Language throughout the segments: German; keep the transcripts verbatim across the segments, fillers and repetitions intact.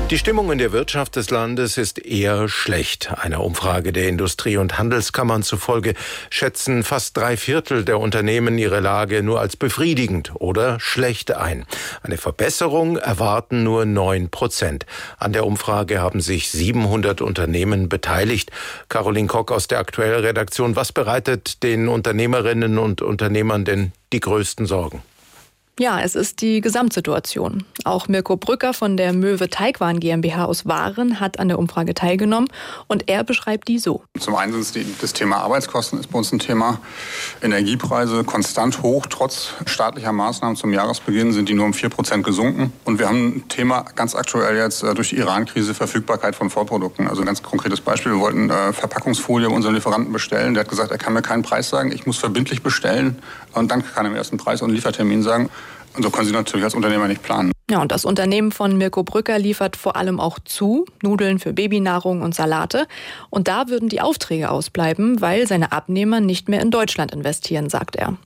Die Stimmung in der Wirtschaft des Landes ist eher schlecht. Einer Umfrage der Industrie- und Handelskammern zufolge schätzen fast drei Viertel der Unternehmen ihre Lage nur als befriedigend oder schlecht ein. Eine Verbesserung erwarten nur neun Prozent. An der Umfrage haben sich siebenhundert Unternehmen beteiligt. Caroline Kock aus der aktuellen Redaktion. Was bereitet den Unternehmerinnen und Unternehmern denn die größten Sorgen? Ja, es ist die Gesamtsituation. Auch Mirko Brücker von der Möwe Teigwaren GmbH aus Waren hat an der Umfrage teilgenommen und er beschreibt die so. Zum einen ist die, das Thema Arbeitskosten ist bei uns ein Thema. Energiepreise konstant hoch, trotz staatlicher Maßnahmen zum Jahresbeginn sind die nur um vier Prozent gesunken. Und wir haben ein Thema ganz aktuell jetzt durch die Iran-Krise, Verfügbarkeit von Vorprodukten. Also ein ganz konkretes Beispiel, wir wollten äh, Verpackungsfolie unseren Lieferanten bestellen. Der hat gesagt, er kann mir keinen Preis sagen, ich muss verbindlich bestellen und dann kann er mir erst einen Preis und einen Liefertermin sagen. Und so können Sie natürlich als Unternehmer nicht planen. Ja, und das Unternehmen von Mirko Brücker liefert vor allem auch zu, Nudeln für Babynahrung und Salate. Und da würden die Aufträge ausbleiben, weil seine Abnehmer nicht mehr in Deutschland investieren, sagt er.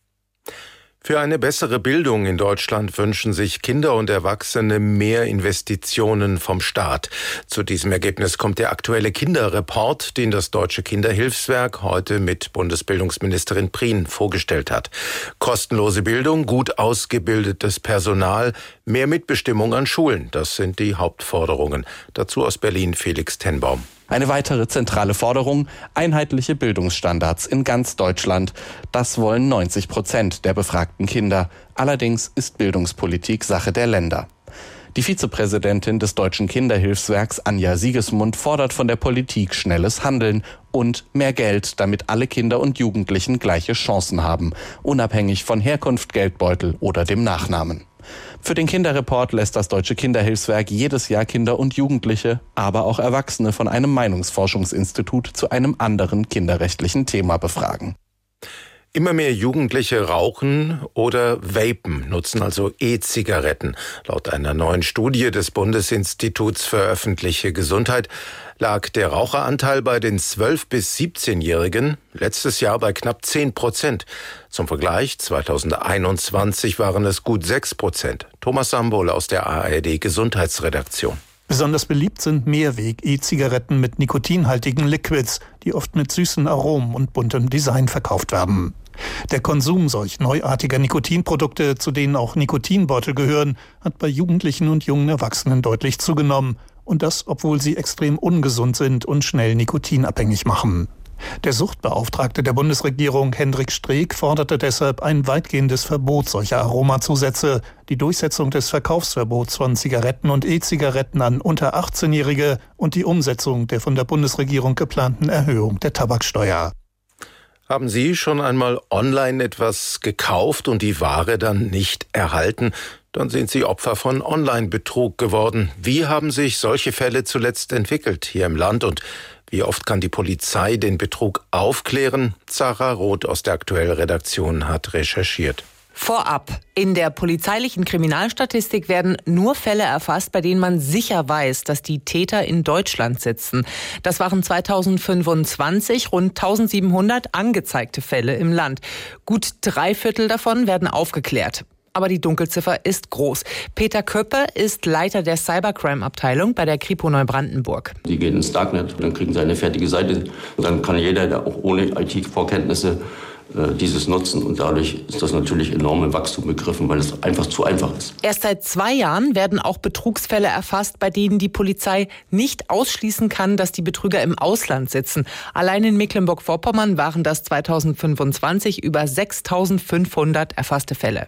Für eine bessere Bildung in Deutschland wünschen sich Kinder und Erwachsene mehr Investitionen vom Staat. Zu diesem Ergebnis kommt der aktuelle Kinderreport, den das Deutsche Kinderhilfswerk heute mit Bundesbildungsministerin Prien vorgestellt hat. Kostenlose Bildung, gut ausgebildetes Personal, mehr Mitbestimmung an Schulen, das sind die Hauptforderungen. Dazu aus Berlin Felix Tenbaum. Eine weitere zentrale Forderung, einheitliche Bildungsstandards in ganz Deutschland. Das wollen neunzig Prozent der befragten Kinder. Allerdings ist Bildungspolitik Sache der Länder. Die Vizepräsidentin des Deutschen Kinderhilfswerks, Anja Siegesmund, fordert von der Politik schnelles Handeln und mehr Geld, damit alle Kinder und Jugendlichen gleiche Chancen haben, unabhängig von Herkunft, Geldbeutel oder dem Nachnamen. Für den Kinderreport lässt das Deutsche Kinderhilfswerk jedes Jahr Kinder und Jugendliche, aber auch Erwachsene von einem Meinungsforschungsinstitut zu einem anderen kinderrechtlichen Thema befragen. Immer mehr Jugendliche rauchen oder vapen, nutzen also E-Zigaretten. Laut einer neuen Studie des Bundesinstituts für öffentliche Gesundheit lag der Raucheranteil bei den zwölf- bis siebzehnjährigen letztes Jahr bei knapp zehn Prozent. Zum Vergleich, zweitausendeinundzwanzig waren es gut sechs Prozent. Thomas Sambol aus der A R D-Gesundheitsredaktion. Besonders beliebt sind Mehrweg-E-Zigaretten mit nikotinhaltigen Liquids, die oft mit süßen Aromen und buntem Design verkauft werden. Der Konsum solch neuartiger Nikotinprodukte, zu denen auch Nikotinbeutel gehören, hat bei Jugendlichen und jungen Erwachsenen deutlich zugenommen. Und das, obwohl sie extrem ungesund sind und schnell nikotinabhängig machen. Der Suchtbeauftragte der Bundesregierung, Hendrik Streeck, forderte deshalb ein weitgehendes Verbot solcher Aromazusätze, die Durchsetzung des Verkaufsverbots von Zigaretten und E-Zigaretten an unter achtzehnjährige und die Umsetzung der von der Bundesregierung geplanten Erhöhung der Tabaksteuer. Haben Sie schon einmal online etwas gekauft und die Ware dann nicht erhalten? Dann sind Sie Opfer von Online-Betrug geworden. Wie haben sich solche Fälle zuletzt entwickelt hier im Land und wie oft kann die Polizei den Betrug aufklären? Sarah Roth aus der aktuellen Redaktion hat recherchiert. Vorab. In der polizeilichen Kriminalstatistik werden nur Fälle erfasst, bei denen man sicher weiß, dass die Täter in Deutschland sitzen. Das waren zweitausendfünfundzwanzig rund eintausendsiebenhundert angezeigte Fälle im Land. Gut drei Viertel davon werden aufgeklärt. Aber die Dunkelziffer ist groß. Peter Köppe ist Leiter der Cybercrime-Abteilung bei der Kripo Neubrandenburg. Die gehen ins Darknet, dann kriegen sie eine fertige Seite. Und dann kann jeder, der auch ohne I T-Vorkenntnisse äh, dieses nutzen. Und dadurch ist das natürlich enorm im Wachstum begriffen, weil es einfach zu einfach ist. Erst seit zwei Jahren werden auch Betrugsfälle erfasst, bei denen die Polizei nicht ausschließen kann, dass die Betrüger im Ausland sitzen. Allein in Mecklenburg-Vorpommern waren das zweitausendfünfundzwanzig über sechstausendfünfhundert erfasste Fälle.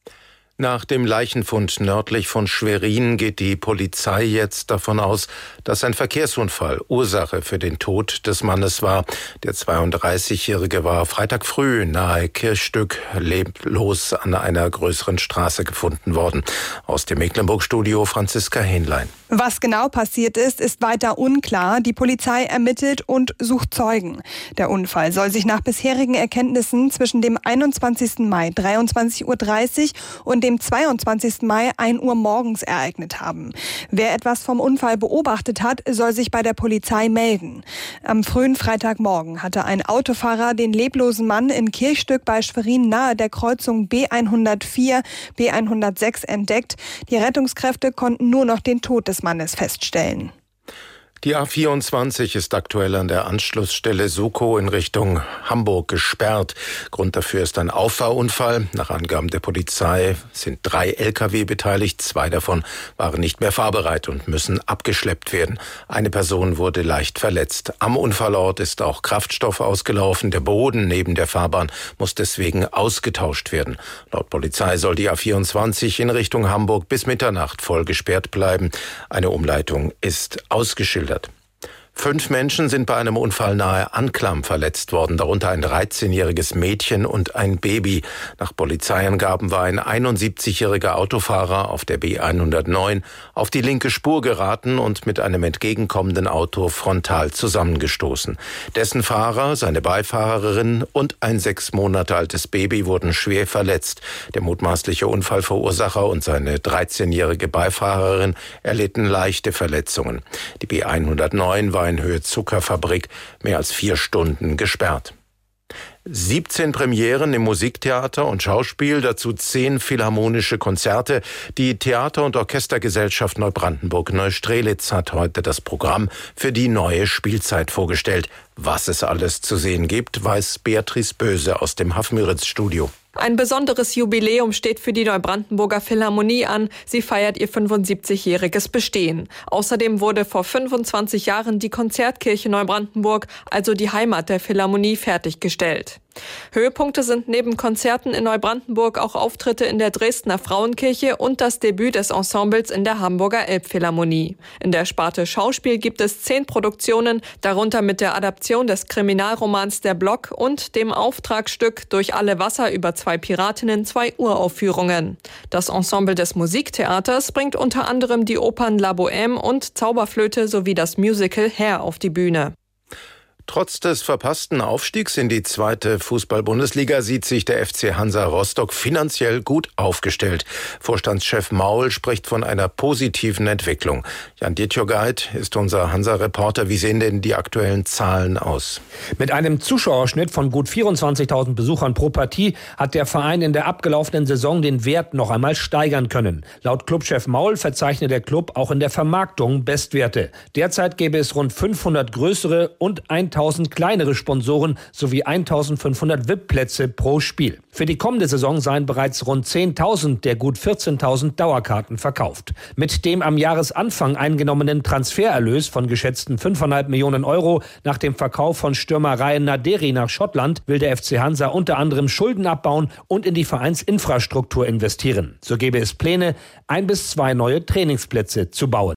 Nach dem Leichenfund nördlich von Schwerin geht die Polizei jetzt davon aus, dass ein Verkehrsunfall Ursache für den Tod des Mannes war. Der zweiunddreißigjährige war Freitag früh nahe Kirchstück leblos an einer größeren Straße gefunden worden. Aus dem Mecklenburg-Studio Franziska Hähnlein. Was genau passiert ist, ist weiter unklar. Die Polizei ermittelt und sucht Zeugen. Der Unfall soll sich nach bisherigen Erkenntnissen zwischen dem einundzwanzigsten Mai dreiundzwanzig Uhr dreißig und dem dem zweiundzwanzigsten Mai ein Uhr morgens ereignet haben. Wer etwas vom Unfall beobachtet hat, soll sich bei der Polizei melden. Am frühen Freitagmorgen hatte ein Autofahrer den leblosen Mann in Kirchstück bei Schwerin nahe der Kreuzung B hundertvier, B hundertsechs entdeckt. Die Rettungskräfte konnten nur noch den Tod des Mannes feststellen. Die A vierundzwanzig ist aktuell an der Anschlussstelle Sukow in Richtung Hamburg gesperrt. Grund dafür ist ein Auffahrunfall. Nach Angaben der Polizei sind drei L K W beteiligt. Zwei davon waren nicht mehr fahrbereit und müssen abgeschleppt werden. Eine Person wurde leicht verletzt. Am Unfallort ist auch Kraftstoff ausgelaufen. Der Boden neben der Fahrbahn muss deswegen ausgetauscht werden. Laut Polizei soll die A vierundzwanzig in Richtung Hamburg bis Mitternacht voll gesperrt bleiben. Eine Umleitung ist ausgeschildert. Fünf Menschen sind bei einem Unfall nahe Anklam verletzt worden, darunter ein dreizehnjähriges Mädchen und ein Baby. Nach Polizeiangaben war ein einundsiebzigjähriger Autofahrer auf der B hundertneun auf die linke Spur geraten und mit einem entgegenkommenden Auto frontal zusammengestoßen. Dessen Fahrer, seine Beifahrerin und ein sechs Monate altes Baby wurden schwer verletzt. Der mutmaßliche Unfallverursacher und seine dreizehnjährige Beifahrerin erlitten leichte Verletzungen. Die B hundertneun war in Höhe Zuckerfabrik mehr als vier Stunden gesperrt. siebzehn Premieren im Musiktheater und Schauspiel, dazu zehn philharmonische Konzerte. Die Theater- und Orchestergesellschaft Neubrandenburg-Neustrelitz hat heute das Programm für die neue Spielzeit vorgestellt. Was es alles zu sehen gibt, weiß Beatrice Böse aus dem Hafmüritz-Studio. Ein besonderes Jubiläum steht für die Neubrandenburger Philharmonie an. Sie feiert ihr fünfundsiebzigjähriges Bestehen. Außerdem wurde vor fünfundzwanzig Jahren die Konzertkirche Neubrandenburg, also die Heimat der Philharmonie, fertiggestellt. Höhepunkte sind neben Konzerten in Neubrandenburg auch Auftritte in der Dresdner Frauenkirche und das Debüt des Ensembles in der Hamburger Elbphilharmonie. In der Sparte Schauspiel gibt es zehn Produktionen, darunter mit der Adaption des Kriminalromans Der Block und dem Auftragsstück Durch alle Wasser über zwei Piratinnen zwei Uraufführungen. Das Ensemble des Musiktheaters bringt unter anderem die Opern La Bohème und Zauberflöte sowie das Musical Hair auf die Bühne. Trotz des verpassten Aufstiegs in die zweite Fußball-Bundesliga sieht sich der F C Hansa Rostock finanziell gut aufgestellt. Vorstandschef Maul spricht von einer positiven Entwicklung. Jan Dietjogait ist unser Hansa-Reporter. Wie sehen denn die aktuellen Zahlen aus? Mit einem Zuschauerschnitt von gut vierundzwanzigtausend Besuchern pro Partie hat der Verein in der abgelaufenen Saison den Wert noch einmal steigern können. Laut Clubchef Maul verzeichnet der Club auch in der Vermarktung Bestwerte. Derzeit gäbe es rund fünfhundert größere und eintausend kleinere Sponsoren sowie eintausendfünfhundert V I P-Plätze pro Spiel. Für die kommende Saison seien bereits rund zehntausend der gut vierzehntausend Dauerkarten verkauft. Mit dem am Jahresanfang eingenommenen Transfererlös von geschätzten fünfeinhalb Millionen Euro nach dem Verkauf von Stürmer Ryan Naderi nach Schottland will der F C Hansa unter anderem Schulden abbauen und in die Vereinsinfrastruktur investieren. So gäbe es Pläne, ein bis zwei neue Trainingsplätze zu bauen.